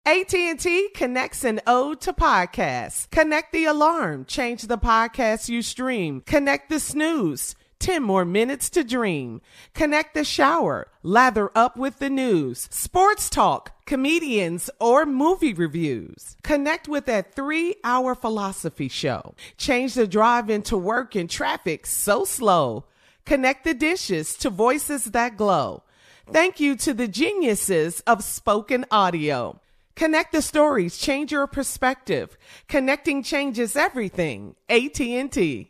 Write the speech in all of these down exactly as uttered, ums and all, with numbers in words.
A T and T connects an ode to podcasts. Connect the alarm. Change the podcast you stream. Connect the snooze. ten more minutes to dream. Connect the shower. Lather up with the news. Sports talk, comedians, or movie reviews. Connect with that three-hour philosophy show. Change the drive into work in traffic so slow. Connect the dishes to voices that glow. Thank you to the geniuses of spoken audio. Connect the stories, change your perspective. Connecting changes everything. A T and T.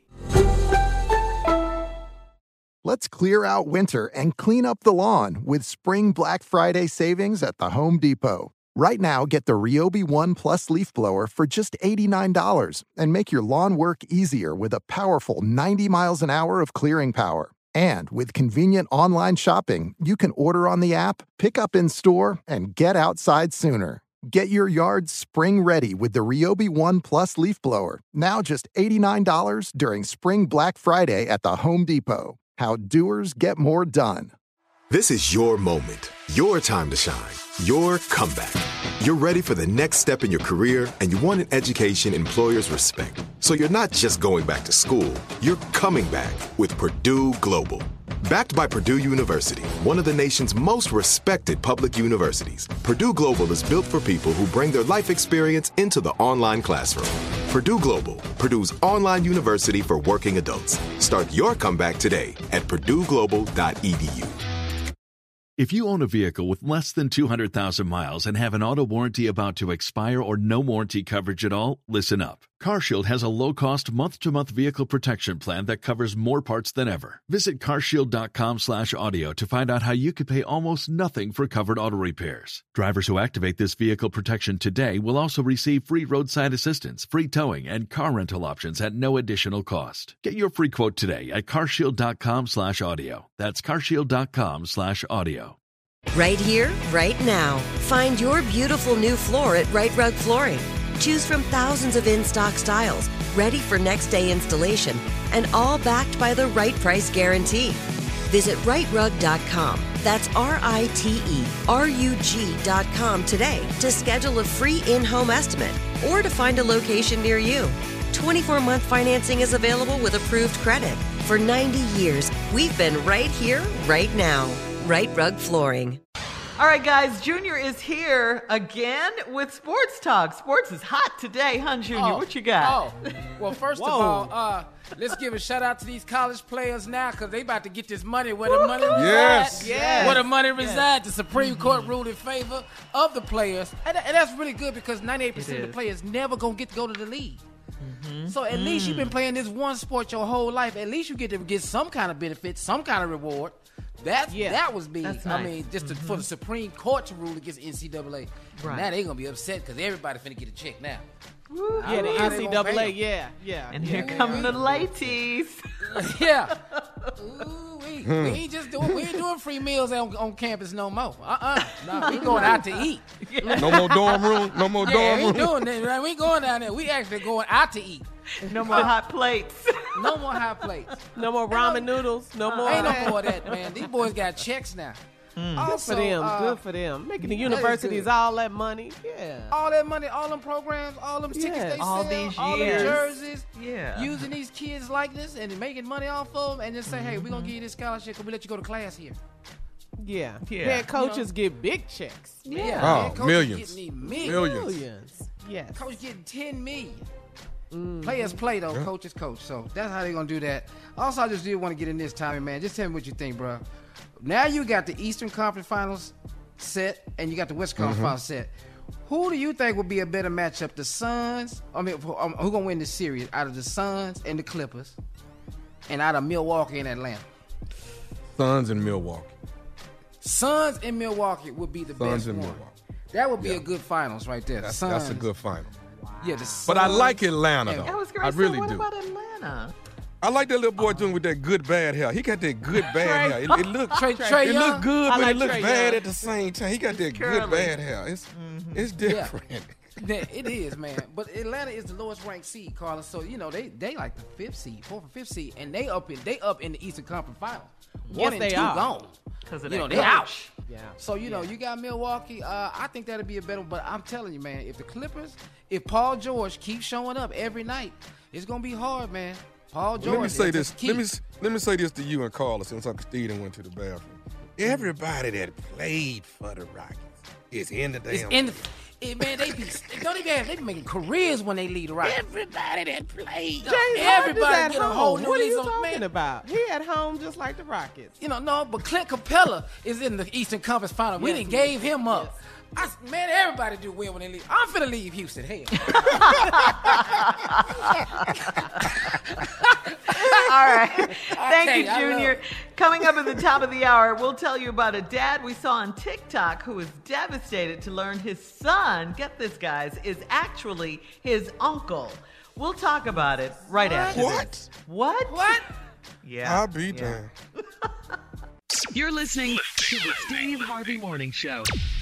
Let's clear out winter and clean up the lawn with Spring Black Friday savings at the Home Depot. Right now, get the Ryobi One Plus leaf blower for just eighty-nine dollars and make your lawn work easier with a powerful ninety miles an hour of clearing power. And with convenient online shopping, you can order on the app, pick up in store, and get outside sooner. Get your yard spring ready with the Ryobi One Plus leaf blower, now just eighty-nine dollars during Spring Black Friday at the Home Depot. How doers get more done. This is your moment, your time to shine, your comeback. You're ready for the next step in your career, and you want an education employers respect. So you're not just going back to school, you're coming back with Purdue Global. Backed by Purdue University, one of the nation's most respected public universities, Purdue Global is built for people who bring their life experience into the online classroom. Purdue Global, Purdue's online university for working adults. Start your comeback today at purdue global dot e d u. If you own a vehicle with less than two hundred thousand miles and have an auto warranty about to expire or no warranty coverage at all, listen up. CarShield has a low-cost month-to-month vehicle protection plan that covers more parts than ever. Visit carshield.com slash audio to find out how you could pay almost nothing for covered auto repairs. Drivers who activate this vehicle protection today will also receive free roadside assistance, free towing, and car rental options at no additional cost. Get your free quote today at carshield.com slash audio. That's carshield.com slash audio. Right here, right now. Find your beautiful new floor at Right Rug Flooring. Choose from thousands of in-stock styles, ready for next day installation, and all backed by the right price guarantee. Visit right rug dot com. That's R I T E R U G dot com today to schedule a free in-home estimate or to find a location near you. twenty-four month financing is available with approved credit. For ninety years, we've been right here, right now. Right Rug Flooring. All right, guys, Junior is here again with Sports Talk. Sports is hot today, huh, Junior? Oh, what you got? Oh, well, first of all, uh, let's give a shout-out to these college players now because they about to get this money where the money resides. Yes. Yes. Where the money Yes. resides. The Supreme Court ruled in favor of the players. And, and that's really good because ninety-eight percent of the players never going to get to go to the league. Mm-hmm. So at mm. least you've been playing this one sport your whole life. At least you get to get some kind of benefit, some kind of reward. That yeah, that was big. nice. I mean, just to, mm-hmm. for the Supreme Court to rule against the N C double A. Right. Now they're going to be upset because everybody finna get a check now. Woo. I Yeah, don't the know N how C they double gonna A, pay yeah, yeah. And here yeah. come the ladies. Yeah. Ooh, we, we ain't just doing, we ain't doing free meals on, on campus no more. Uh-uh. No, we going out to eat. Yeah. No more dorm room. No more Yeah, dorm we room. doing that, right? We ain't going down there. We actually going out to eat. No more hot plates. No more hot plates. No more ramen noodles. No more. Ain't no more of that, man. These boys got checks now. Good Also, for them. uh, Good for them. Making the that is universities good. all that money. Yeah. All that money, all them programs, all them tickets Yes. they All sell, these all years. them jerseys, Yeah. using these kids like this and making money off of them and just say, hey, we're going to give you this scholarship because we let you go to class here. Yeah. Yeah. Head coaches You know. get big checks. Yeah. Oh, man, coach millions. Getting millions. Millions. Millions. Yes. Coach getting ten million. Mm. Players play, though. Coaches coach. So that's how they're going to do that. Also, I just did want to get in this, Tommy, man. Just tell me what you think, bro. Now you got the Eastern Conference Finals set and you got the Western Conference Mm-hmm. Finals set. Who do you think would be a better matchup? The Suns? I mean, who um, who gonna win this series out of the Suns and the Clippers, and out of Milwaukee and Atlanta? Suns in Milwaukee. Suns and Milwaukee would be the Suns best in one. Milwaukee. That would be Yeah. a good finals right there. The That's, Suns. that's a good final. Yeah, the Suns. But I like Atlanta, and- though. That was great. I So really what do. about Atlanta? I like that little boy doing with that good bad hair. He got that good bad hair. It, it look Trey, Trey it Young. look good, I but like it looks Trey bad Young. at the same time. He got that curly. good bad hair. It's it's different. Yeah, it is, man. But Atlanta is the lowest ranked seed, Carlos. So you know they they like the fifth seed, fourth or fifth seed, and they up in they up in the Eastern Conference Finals. One Yes, and they two are. gone. Because of You that know they out. coach. Yeah. So, you know, you got Milwaukee. Uh, I think that'll be a better, but I'm telling you, man, if the Clippers, if Paul George keeps showing up every night, it's going to be hard, man. Paul George. Let me say this. Let me let me say this to you and Carla, since Uncle Steven went to the bathroom. Everybody that played for the Rockets is in the damn. It's in the, it, man, they be don't even have, they be making careers when they lead the Rockets. Everybody that played. James Everybody get a whole new What are you lease on, talking man. about? He at home just like the Rockets. You know, no, but Clint Capella is in the Eastern Conference Final. We Yes, didn't he gave is. him up. Yes. I, man, everybody do well when they leave. I'm finna leave Houston. Hell. All right. Thank tell you, you, I Junior. love- Coming up at the top of the hour, we'll tell you about a dad we saw on TikTok who was devastated to learn his son, get this, guys, is actually his uncle. We'll talk about it right after What? this. What? What? Yeah. I'll be yeah. damned. You're listening to the Steve Harvey Morning Show.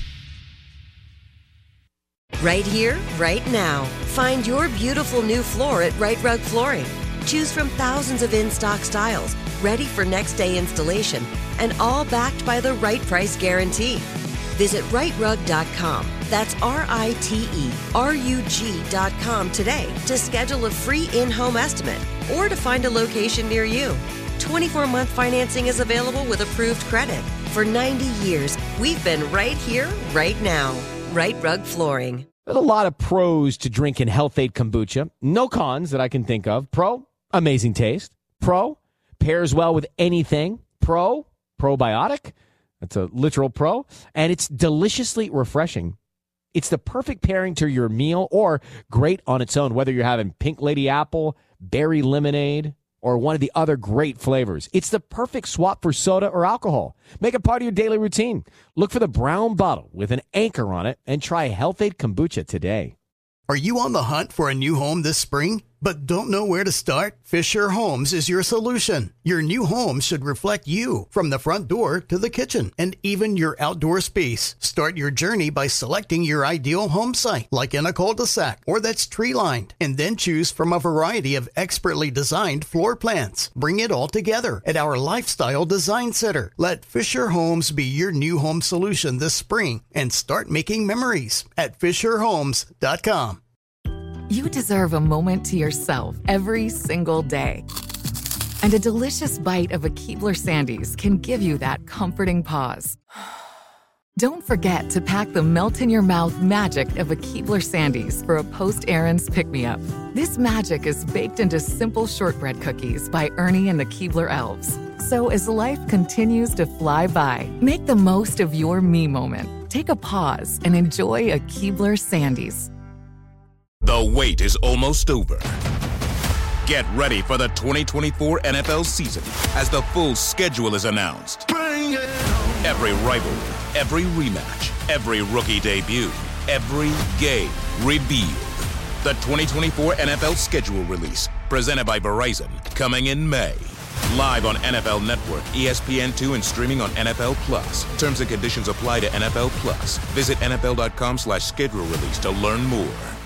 Right here, right now. Find your beautiful new floor at Right Rug Flooring. Choose from thousands of in-stock styles, ready for next day installation, and all backed by the right price guarantee. Visit right rug dot com. That's R I T E R U G dot com today to schedule a free in-home estimate or to find a location near you. twenty-four month financing is available with approved credit. For ninety years, we've been right here, right now. Right Rug Flooring. There's a lot of pros to drinking Health-Ade kombucha. No cons that I can think of. Pro, amazing taste. Pro, pairs well with anything. Pro, probiotic. That's a literal pro. And it's deliciously refreshing. It's the perfect pairing to your meal or great on its own, whether you're having pink lady apple, berry lemonade, or one of the other great flavors. It's the perfect swap for soda or alcohol. Make it part of your daily routine. Look for the brown bottle with an anchor on it and try Health-Ade kombucha today. Are you on the hunt for a new home this spring, but don't know where to start? Fisher Homes is your solution. Your new home should reflect you, from the front door to the kitchen, and even your outdoor space. Start your journey by selecting your ideal home site, like in a cul-de-sac or that's tree-lined, and then choose from a variety of expertly designed floor plans. Bring it all together at our Lifestyle Design Center. Let Fisher Homes be your new home solution this spring and start making memories at fisher homes dot com. You deserve a moment to yourself every single day. And a delicious bite of a Keebler Sandies can give you that comforting pause. Don't forget to pack the melt-in-your-mouth magic of a Keebler Sandies for a post-errands pick-me-up. This magic is baked into simple shortbread cookies by Ernie and the Keebler Elves. So as life continues to fly by, make the most of your me moment. Take a pause and enjoy a Keebler Sandies. The wait is almost over. Get ready for the twenty twenty-four N F L season as the full schedule is announced. Every rivalry, every rematch, every rookie debut, every game revealed. The twenty twenty-four N F L schedule release, presented by Verizon, coming in May. Live on N F L Network, E S P N two, and streaming on N F L Plus. Terms and conditions apply to N F L Plus. Visit N F L dot com slash schedule release to learn more.